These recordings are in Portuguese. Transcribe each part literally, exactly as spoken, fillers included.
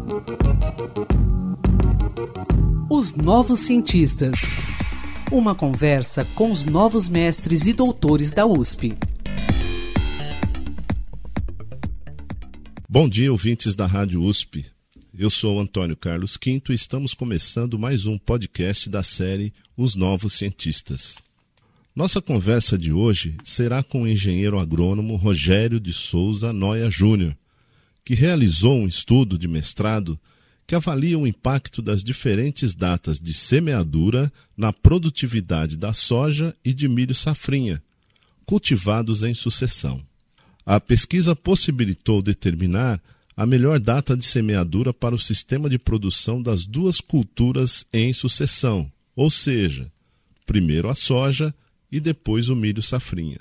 Os Novos Cientistas. Uma conversa com os novos mestres e doutores da U S P. Bom dia, ouvintes da Rádio U S P. Eu sou Antônio Carlos Quinto e estamos começando mais um podcast da série Os Novos Cientistas. Nossa conversa de hoje será com o engenheiro agrônomo Rogério de Souza Noia Júnior, que realizou um estudo de mestrado que avalia o impacto das diferentes datas de semeadura na produtividade da soja e de milho safrinha, cultivados em sucessão. A pesquisa possibilitou determinar a melhor data de semeadura para o sistema de produção das duas culturas em sucessão, ou seja, primeiro a soja e depois o milho safrinha.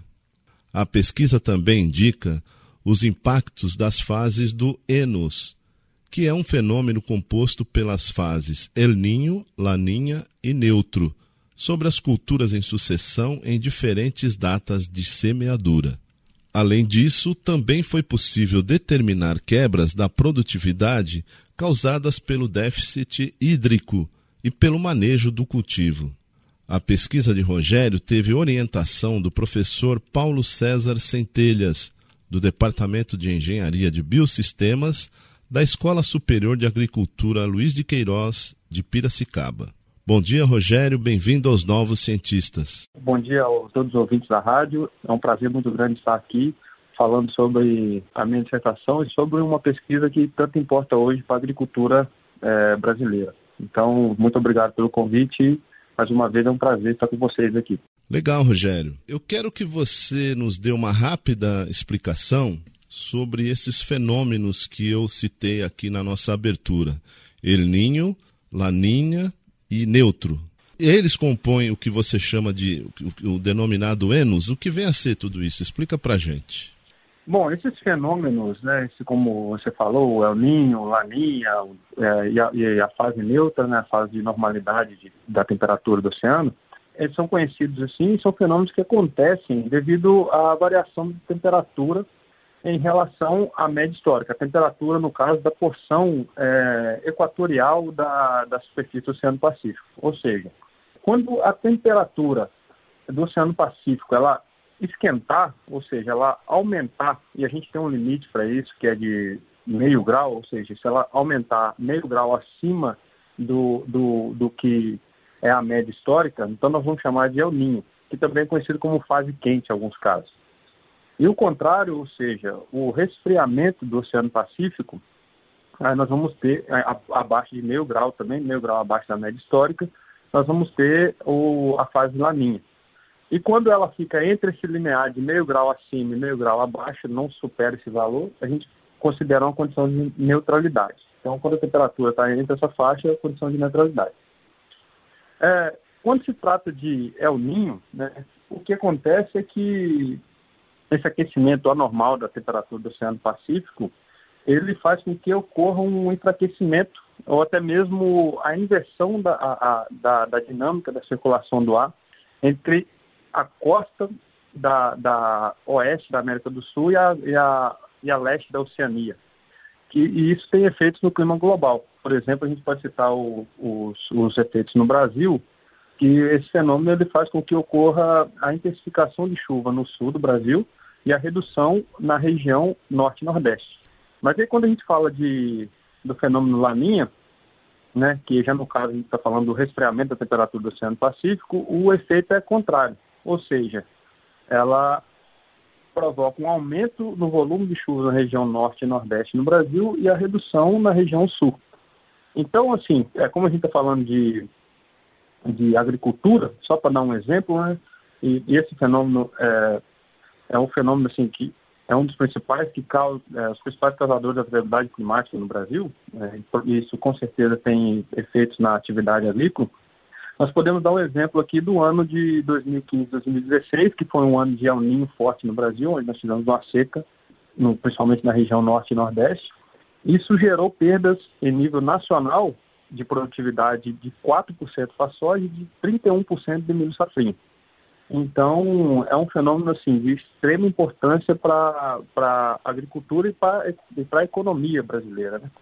A pesquisa também indica os impactos das fases do Enos, que é um fenômeno composto pelas fases El Niño, Laninha e Neutro, sobre as culturas em sucessão em diferentes datas de semeadura. Além disso, também foi possível determinar quebras da produtividade causadas pelo déficit hídrico e pelo manejo do cultivo. A pesquisa de Rogério teve orientação do professor Paulo César Centelhas, do Departamento de Engenharia de Biosistemas, da Escola Superior de Agricultura Luiz de Queiroz, de Piracicaba. Bom dia, Rogério, bem-vindo aos Novos Cientistas. Bom dia a todos os ouvintes da rádio, é um prazer muito grande estar aqui falando sobre a minha dissertação e sobre uma pesquisa que tanto importa hoje para a agricultura é, brasileira. Então, muito obrigado pelo convite. Mais uma vez é um prazer estar com vocês aqui. Legal, Rogério. Eu quero que você nos dê uma rápida explicação sobre esses fenômenos que eu citei aqui na nossa abertura. El Niño, Laninha e Neutro. Eles compõem o que você chama de o, o denominado Enos. O que vem a ser tudo isso? Explica pra gente. Bom, esses fenômenos, né, esse, como você falou, o El Niño, o Laninha é, e, a, e a fase neutra, né, a fase de normalidade de, da temperatura do oceano, eles são conhecidos assim, são fenômenos que acontecem devido à variação de temperatura em relação à média histórica. A temperatura, no caso, da porção é, equatorial da, da superfície do Oceano Pacífico. Ou seja, quando a temperatura do Oceano Pacífico ela esquentar, ou seja, ela aumentar, e a gente tem um limite para isso, que é de meio grau, ou seja, se ela aumentar meio grau acima do, do, do que é a média histórica, então nós vamos chamar de El Niño, que também é conhecido como fase quente em alguns casos. E o contrário, ou seja, o resfriamento do Oceano Pacífico, aí nós vamos ter, abaixo de meio grau também, meio grau abaixo da média histórica, nós vamos ter o, a fase laninha. E quando ela fica entre esse limiar de meio grau acima e meio grau abaixo, não supera esse valor, a gente considera uma condição de neutralidade. Então, quando a temperatura está entre essa faixa, é a condição de neutralidade. É, quando se trata de El Niño, né, o que acontece é que esse aquecimento anormal da temperatura do Oceano Pacífico, ele faz com que ocorra um enfraquecimento ou até mesmo a inversão da, a, da, da dinâmica da circulação do ar entre a costa da, da oeste da América do Sul e a, e a, e a leste da Oceania. Que, e isso tem efeitos no clima global. Por exemplo, a gente pode citar o, os, os efeitos no Brasil, que esse fenômeno ele faz com que ocorra a intensificação de chuva no sul do Brasil e a redução na região norte e nordeste. Mas aí quando a gente fala de, do fenômeno Laninha, né, que já no caso a gente está falando do resfriamento da temperatura do Oceano Pacífico, o efeito é contrário, ou seja, ela provoca um aumento no volume de chuva na região norte e nordeste no Brasil e a redução na região sul. Então, assim, é, como a gente está falando de, de agricultura, só para dar um exemplo, né, e, e esse fenômeno é, é um fenômeno assim, que é um dos principais que causa, é, os principais causadores da variabilidade climática no Brasil, é, e isso com certeza tem efeitos na atividade agrícola. Nós podemos dar um exemplo aqui do ano de dois mil e quinze, dois mil e dezesseis, que foi um ano de El Niño forte no Brasil, onde nós tivemos uma seca, no, principalmente na região norte e nordeste. Isso gerou perdas em nível nacional de produtividade de quatro por cento para a soja e de trinta e um por cento de milho safrinha. Então, é um fenômeno assim, de extrema importância para a agricultura e para a economia brasileira, né?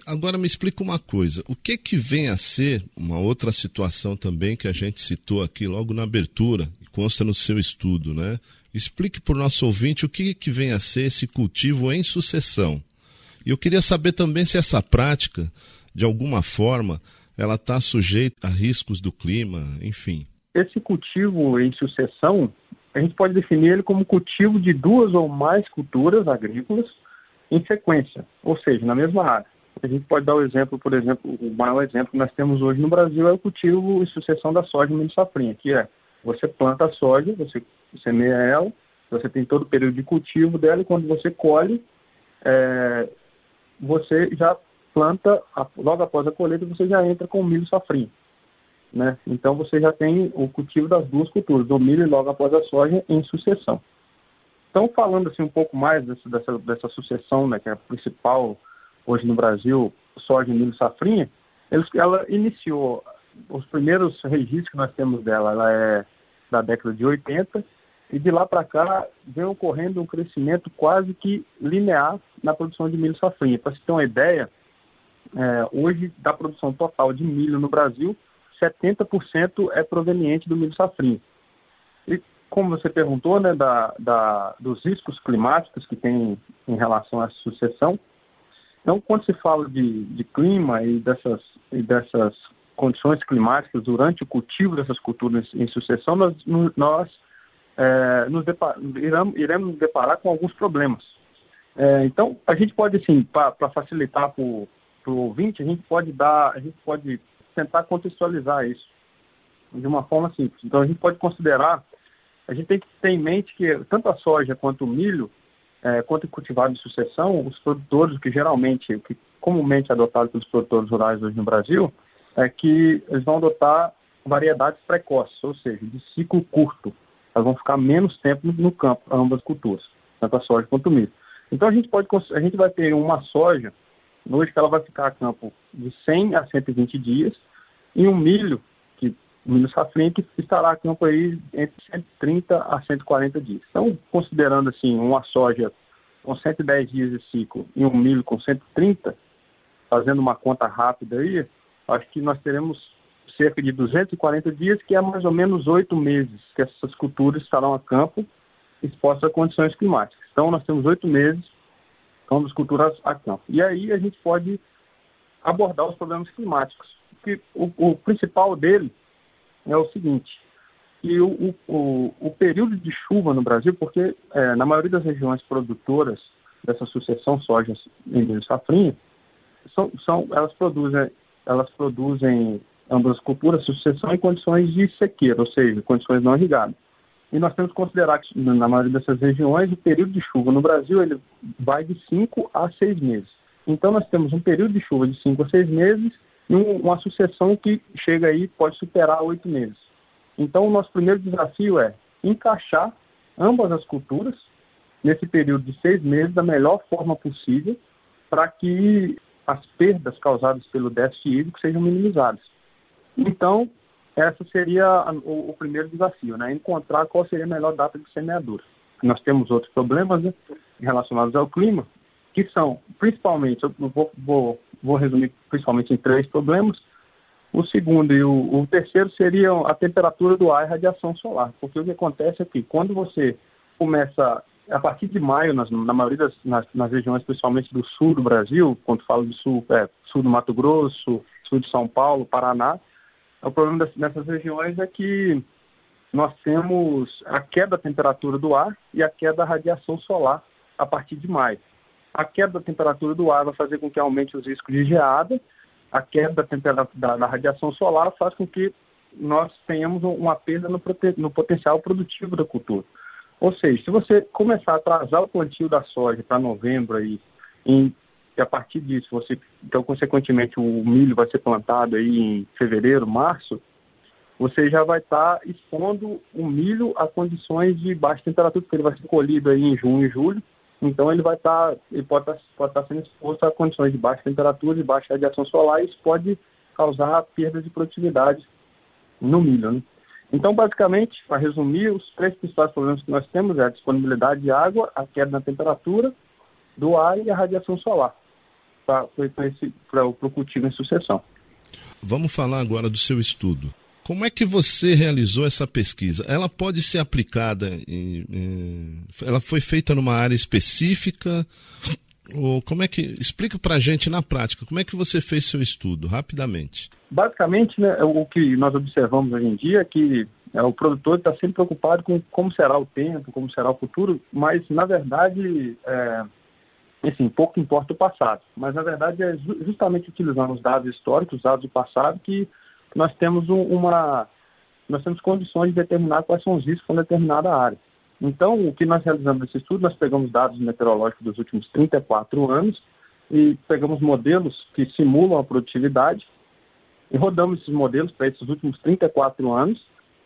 Agora me explica uma coisa, o que que vem a ser uma outra situação também que a gente citou aqui logo na abertura, e consta no seu estudo, né? Explique para o nosso ouvinte o que que vem a ser esse cultivo em sucessão. E eu queria saber também se essa prática, de alguma forma, ela está sujeita a riscos do clima, enfim. Esse cultivo em sucessão, a gente pode definir ele como cultivo de duas ou mais culturas agrícolas em sequência, ou seja, na mesma área. A gente pode dar o exemplo, por exemplo, o maior exemplo que nós temos hoje no Brasil é o cultivo em sucessão da soja e milho safrinha, que é, você planta a soja, você semeia ela, você tem todo o período de cultivo dela, e quando você colhe, é, você já planta, logo após a colheita, você já entra com o milho safrinha, né? Então você já tem o cultivo das duas culturas, do milho e logo após a soja, em sucessão. Então, falando assim um pouco mais dessa, dessa, dessa sucessão, né, que é a principal hoje no Brasil, soja e milho safrinha, eles, ela iniciou, os primeiros registros que nós temos dela, ela é da década de oitenta, e de lá para cá vem ocorrendo um crescimento quase que linear na produção de milho safrinha. Para você ter uma ideia, é, hoje da produção total de milho no Brasil, setenta por cento é proveniente do milho safrinha. E como você perguntou, né, da, da, dos riscos climáticos que tem em relação à sucessão, então, quando se fala de, de clima e dessas, e dessas condições climáticas durante o cultivo dessas culturas em sucessão, nós, nós é, nos depar, iremos, iremos nos deparar com alguns problemas. É, então, a gente pode, assim, para facilitar para o ouvinte, a gente pode dar, a gente pode tentar contextualizar isso de uma forma simples. Então, a gente pode considerar, a gente tem que ter em mente que tanto a soja quanto o milho, É, quanto cultivado em sucessão, os produtores, que geralmente, o que comumente é adotado pelos produtores rurais hoje no Brasil, é que eles vão adotar variedades precoces, ou seja, de ciclo curto. Elas vão ficar menos tempo no campo, ambas culturas, tanto a soja quanto o milho. Então a gente, pode, a gente vai ter uma soja, hoje que ela vai ficar a campo de cem a cento e vinte dias, e um milho, que o milho safrinha, que estará a campo aí entre cento e trinta a cento e quarenta dias. Então, considerando assim, uma soja com cento e dez dias de ciclo e um milho com cento e trinta, fazendo uma conta rápida aí, acho que nós teremos cerca de duzentos e quarenta dias, que é mais ou menos oito meses que essas culturas estarão a campo expostas a condições climáticas. Então, nós temos oito meses com as culturas a campo. E aí a gente pode abordar os problemas climáticos. Porque o, o principal dele é o seguinte, que o, o, o período de chuva no Brasil, porque é, na maioria das regiões produtoras dessa sucessão soja e milho safrinha, são, são, elas, produzem, elas produzem ambas as culturas, sucessão em condições de sequeira, ou seja, condições não irrigadas. E nós temos que considerar que na maioria dessas regiões o período de chuva no Brasil ele vai de cinco a seis meses. Então nós temos um período de chuva de cinco a seis meses e uma sucessão que chega aí, pode superar oito meses. Então, o nosso primeiro desafio é encaixar ambas as culturas nesse período de seis meses da melhor forma possível para que as perdas causadas pelo déficit hídrico sejam minimizadas. Então, essa seria a, o, o primeiro desafio, né? Encontrar qual seria a melhor data de semeadura. Nós temos outros problemas, né, relacionados ao clima, que são, principalmente, eu vou, vou, vou resumir principalmente em três problemas. O segundo e o, o terceiro seriam a temperatura do ar e a radiação solar. Porque o que acontece é que quando você começa, a partir de maio, nas, na maioria das nas, nas regiões, principalmente do sul do Brasil, quando falo de sul, é, sul do Mato Grosso, sul de São Paulo, Paraná, o problema dessas regiões é que nós temos a queda da temperatura do ar e a queda da radiação solar a partir de maio. A queda da temperatura do ar vai fazer com que aumente os riscos de geada. A queda da, temperatura, da, da radiação solar faz com que nós tenhamos uma perda no, no potencial produtivo da cultura. Ou seja, se você começar a atrasar o plantio da soja para novembro aí, em, e a partir disso, você, então, consequentemente, o milho vai ser plantado aí em fevereiro, março, você já vai estar tá expondo o milho a condições de baixa temperatura, porque ele vai ser colhido aí em junho e julho. Então ele vai estar, tá, ele pode estar tá, tá sendo exposto a condições de baixa temperatura e baixa radiação solar, e isso pode causar perda de produtividade no milho, né? Então, basicamente, para resumir, os três principais problemas que nós temos é a disponibilidade de água, a queda na temperatura do ar e a radiação solar. pra, foi para o cultivo em sucessão. Vamos falar agora do seu estudo. Como é que você realizou essa pesquisa? Ela pode ser aplicada, em, em, ela foi feita numa área específica? Ou como é que, explica para a gente na prática, como é que você fez seu estudo, rapidamente? Basicamente, né, o que nós observamos hoje em dia é que é, o produtor está sempre preocupado com como será o tempo, como será o futuro, mas, na verdade, é, assim, pouco importa o passado. Mas, na verdade, é justamente utilizando os dados históricos, os dados do passado, que nós temos um, uma, nós temos condições de determinar quais são os riscos em determinada área. Então, o que nós realizamos nesse estudo, nós pegamos dados meteorológicos dos últimos trinta e quatro anos e pegamos modelos que simulam a produtividade e rodamos esses modelos para esses últimos trinta e quatro anos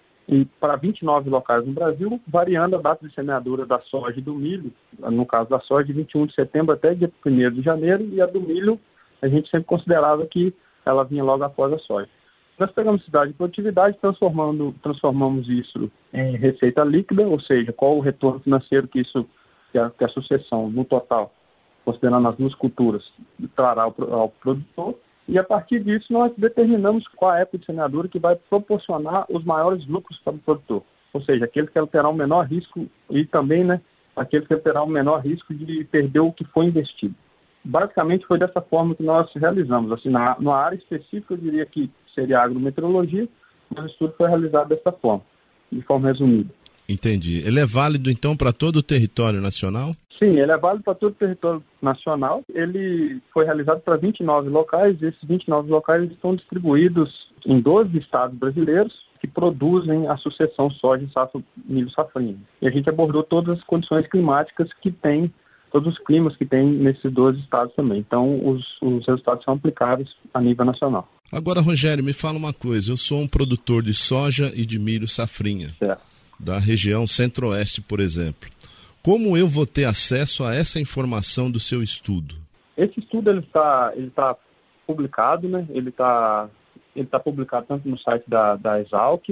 e para vinte e nove locais no Brasil, variando a data de semeadura da soja e do milho, no caso da soja, de vinte e um de setembro até dia primeiro de janeiro, e a do milho, a gente sempre considerava que ela vinha logo após a soja. Nós pegamos esse dado de produtividade, transformando, transformamos isso em receita líquida, ou seja, qual o retorno financeiro que, isso, que, a, que a sucessão, no total, considerando as duas culturas, trará ao, ao produtor. E a partir disso nós determinamos qual a época de semeadura que vai proporcionar os maiores lucros para o produtor. Ou seja, aquele que terá o menor risco e também, né, aquele que terá o menor risco de perder o que foi investido. Basicamente foi dessa forma que nós realizamos. Assim, na, na área específica eu diria que seria a agrometeorologia, mas o estudo foi realizado dessa forma, de forma resumida. Entendi. Ele é válido, então, para todo o território nacional? Sim, ele é válido para todo o território nacional. Ele foi realizado para vinte e nove locais, e esses vinte e nove locais estão distribuídos em doze estados brasileiros que produzem a sucessão soja e safra, milho safrinha. E a gente abordou todas as condições climáticas que tem, todos os climas que tem nesses doze estados também. Então, os, os resultados são aplicáveis a nível nacional. Agora, Rogério, me fala uma coisa. Eu sou um produtor de soja e de milho safrinha, certo, da região centro-oeste, por exemplo. Como eu vou ter acesso a essa informação do seu estudo? Esse estudo ele está ele tá publicado, né? Ele está ele tá publicado tanto no site da, da Exalc,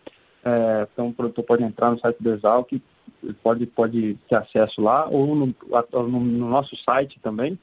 é, então o produtor pode entrar no site da Exalc, pode, pode ter acesso lá, ou no, no, no nosso site também,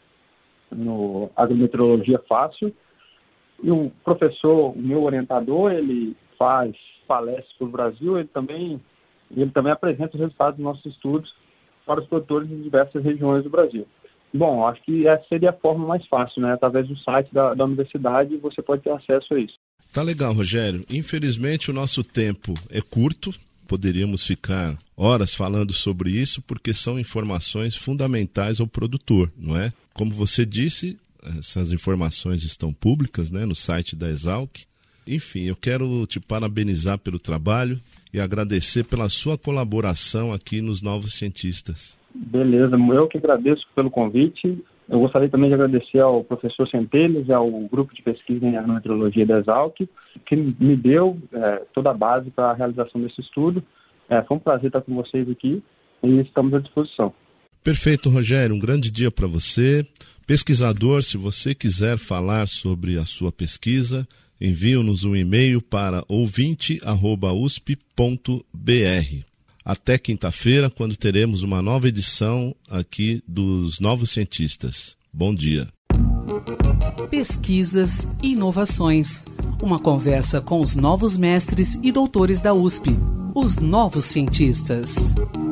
no Agrometeorologia Fácil. E o professor, o meu orientador, ele faz palestras para o Brasil, ele também, ele também apresenta os resultados dos nossos estudos para os produtores de diversas regiões do Brasil. Bom, acho que essa seria a forma mais fácil, né? Através do site da, da universidade você pode ter acesso a isso. Tá legal, Rogério. Infelizmente o nosso tempo é curto, poderíamos ficar horas falando sobre isso, porque são informações fundamentais ao produtor, não é? Como você disse, essas informações estão públicas, né, no site da Exalc. Enfim, eu quero te parabenizar pelo trabalho e agradecer pela sua colaboração aqui nos Novos Cientistas. Beleza, eu que agradeço pelo convite. Eu gostaria também de agradecer ao professor Centelhas e ao grupo de pesquisa em agrometeorologia da Exalc, que me deu é, toda a base para a realização desse estudo. É, foi um prazer estar com vocês aqui e estamos à disposição. Perfeito, Rogério. Um grande dia para você. Pesquisador, se você quiser falar sobre a sua pesquisa, envie-nos um e-mail para ouvinte arroba usp ponto br. Até quinta-feira, quando teremos uma nova edição aqui dos Novos Cientistas. Bom dia. Pesquisas e inovações. Uma conversa com os novos mestres e doutores da U S P. Os Novos Cientistas.